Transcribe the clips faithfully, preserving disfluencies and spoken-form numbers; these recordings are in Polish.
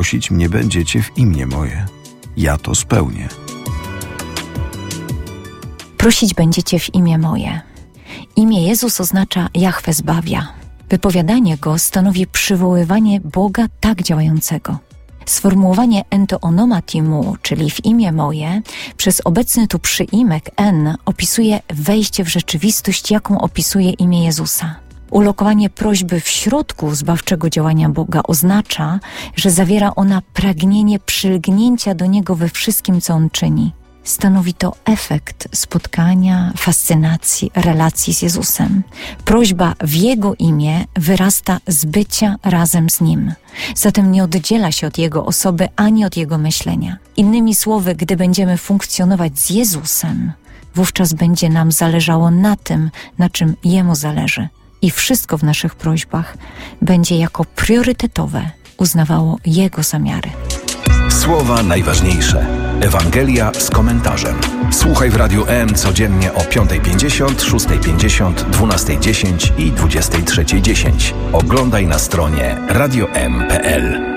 Prosić mnie będziecie w imię moje. Ja to spełnię. Prosić będziecie w imię moje. Imię Jezus oznacza Jahwe zbawia. Wypowiadanie go stanowi przywoływanie Boga tak działającego. Sformułowanie ento onomati mu, czyli w imię moje, przez obecny tu przyimek en opisuje wejście w rzeczywistość, jaką opisuje imię Jezusa. Ulokowanie prośby w środku zbawczego działania Boga oznacza, że zawiera ona pragnienie przylgnięcia do Niego we wszystkim, co On czyni. Stanowi to efekt spotkania, fascynacji, relacji z Jezusem. Prośba w Jego imię wyrasta z bycia razem z Nim. Zatem nie oddziela się od Jego osoby ani od Jego myślenia. Innymi słowy, gdy będziemy funkcjonować z Jezusem, wówczas będzie nam zależało na tym, na czym Jemu zależy. I wszystko w naszych prośbach będzie jako priorytetowe uznawało Jego zamiary. Słowa najważniejsze. Ewangelia z komentarzem. Słuchaj w Radiu M codziennie o piąta pięćdziesiąt, szósta pięćdziesiąt, dwunasta dziesięć i dwudziesta trzecia dziesięć. Oglądaj na stronie radio m kropka p l.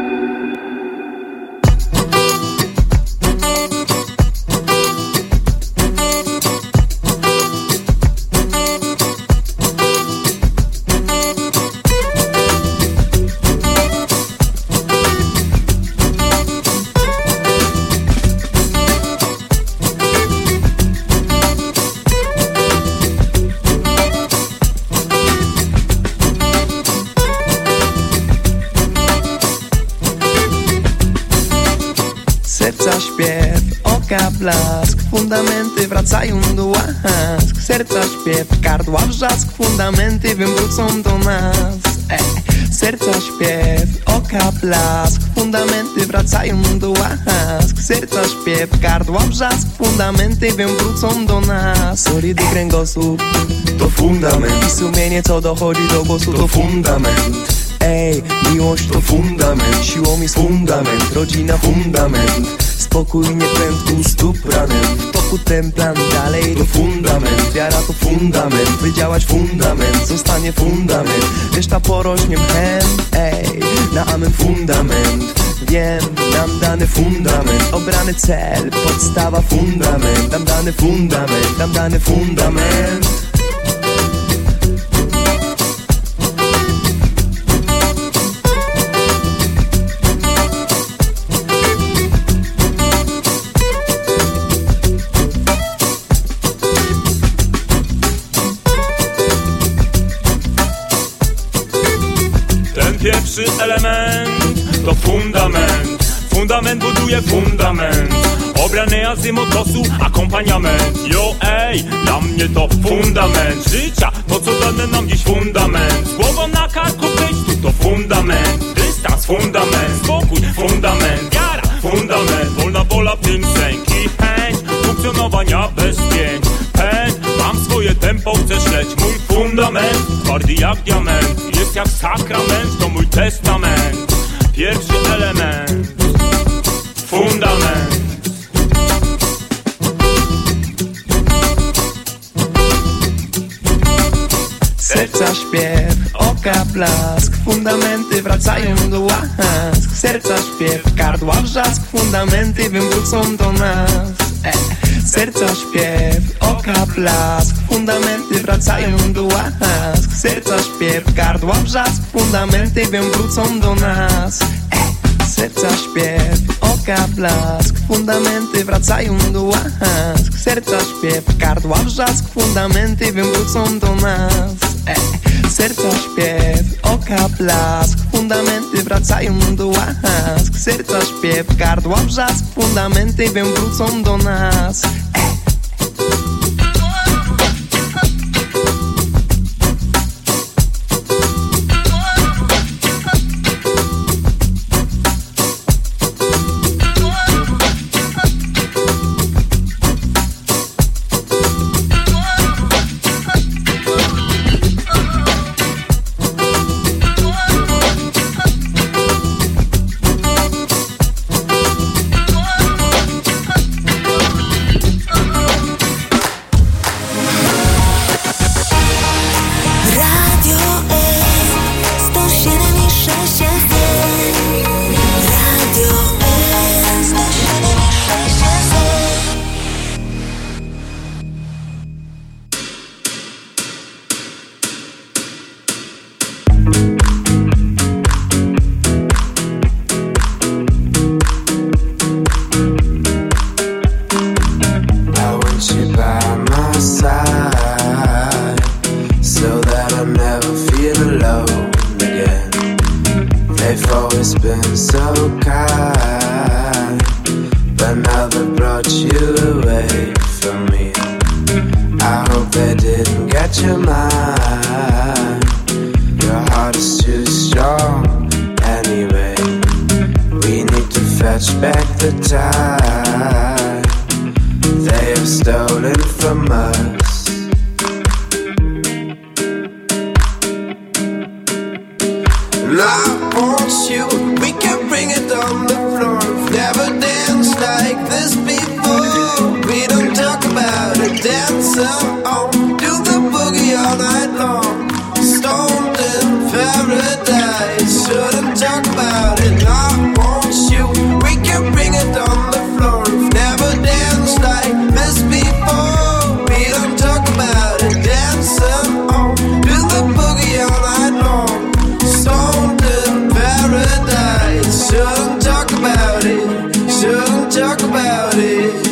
Serca śpiew, oka blask, fundamenty wracają do łask. Serca śpiew, gardła wrzask, fundamenty wywrócą do nas. e. Serca śpiew, oka blask, fundamenty wracają do łask. Serca śpiew, gardła wrzask, fundamenty wywrócą do nas. Solidny kręgosłup to fundament i sumienie co dochodzi do głosu to fundament. Ej, miłość to fundament, siłą jest fundament, rodzina fundament. Spokój nie prędku stóp ranem, w toku ten plan dalej to fundament. Wiara to fundament, wydziałać fundament, zostanie fundament. Reszta porośnie mchem, ej, na amen fundament. Wiem, nam dany fundament, obrany cel, podstawa fundament. Nam dany fundament, nam dany fundament. Pierwszy element to fundament. Fundament buduje fundament. Obrany azymutosu, akompaniament. Yo, ej, dla mnie to fundament życia, to co dane nam dziś fundament. Z głową na karku być, tu to fundament. Dystans, fundament, spokój, fundament. Wiara, fundament, wolna wola, w tym sęk i chęć funkcjonowania bez pięć. Pęd, mam swoje tempo, chcesz leć. Mój fundament, twardy jak diament, jest jak sakrament, to mój testament. Pierwszy element, fundament. Serca śpiew, oka blask, fundamenty wracają do łask. Serca śpiew, gardła wrzask, fundamenty wywrócą do nas. e. Serca śpiew, oka blask, fundamenty wracają do łask. Serca śpiew, gardła wrzask, fundamenty wywrócą do nas. e. Serca śpiew, oka blask, fundamenty wracają do łask. Serca śpiew, gardła wrzask, fundamenty wywrócą do nas. e. Serca śpiew, oka blask, fundamenty wracają do łask. Serca śpiew, gardła wrzask, fundamenty wywrócą do nas. e. so kind, but now they brought you away from me. I hope they didn't get your mind. Your heart is too strong anyway. We need to fetch back the time they have stolen from us. And I want you, we can bring it on the floor. We've never danced like this before. We don't talk about it, dance on, do the boogie all night long. Stoned in paradise, shouldn't talk about it. I want you, we can bring it on the floor. We've never danced like this before. We don't talk about it, dance on, do the boogie all night long. Stoned in paradise, shouldn't talk about it, shouldn't talk about it.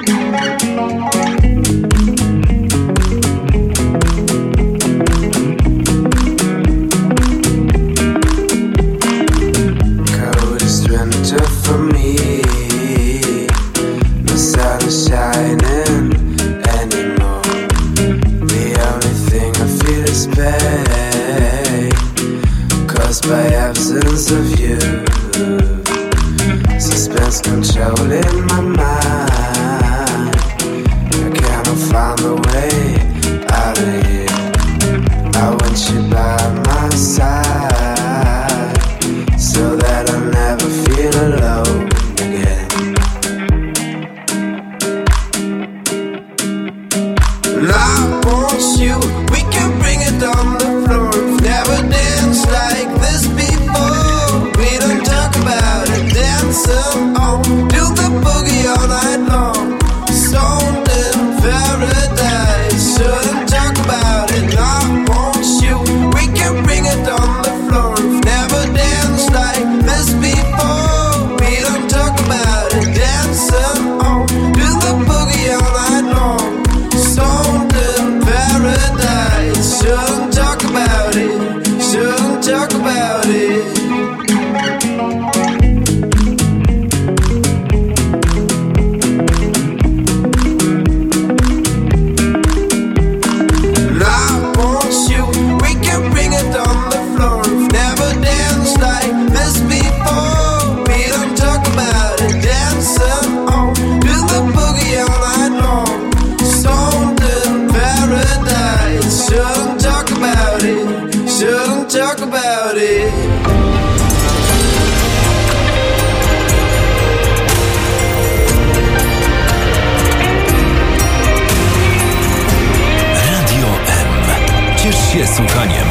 For me, the sun is shining anymore. The only thing I feel is pain, caused by absence of you. Suspense controlling my mind. I cannot find a way out of here. I want you by my side, so that I'll never feel alone again. And I want you, we can bring it on the floor. We've never danced like this before. We don't talk about it, dance on, do the boogie all night long. Stoned in paradise, shouldn't talk about it. And I want you, we can bring it on the floor. We've never danced like this before. We don't talk about it, dance on, do the boogie all night long. Stoned in paradise, shouldn't talk about it, shouldn't talk about it. And I want you, we can bring it on the floor. We've never danced like this before. We don't talk about it, dance on, do the boogie all night long. Stoned in paradise, shouldn't talk about it, shouldn't talk about it. Radio M. Ciesz się słuchaniem.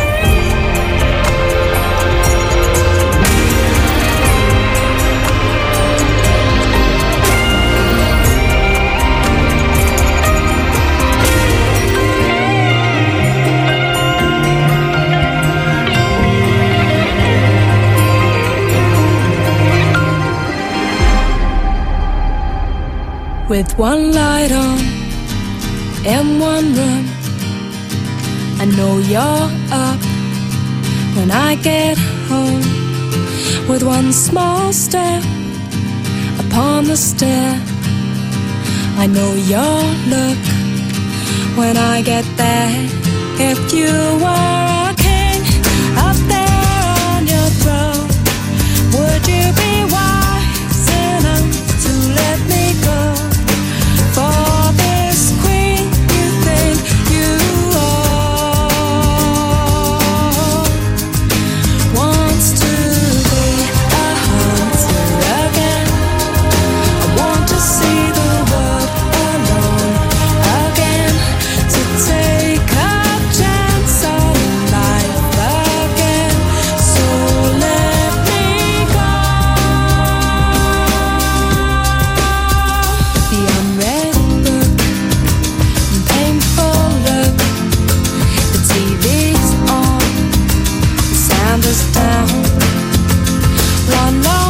With one light on in one room, I know you're up when I get home. With one small step upon the stair, I know your look when I get there. If you were a king up there on your throne, would you be wise enough to let me go? For this queen you think you are wants to be a hunter again. I want to see the world alone again, to take a chance on life again. So let me go. The unread book and painful look, the T V's on, the sound is down. One more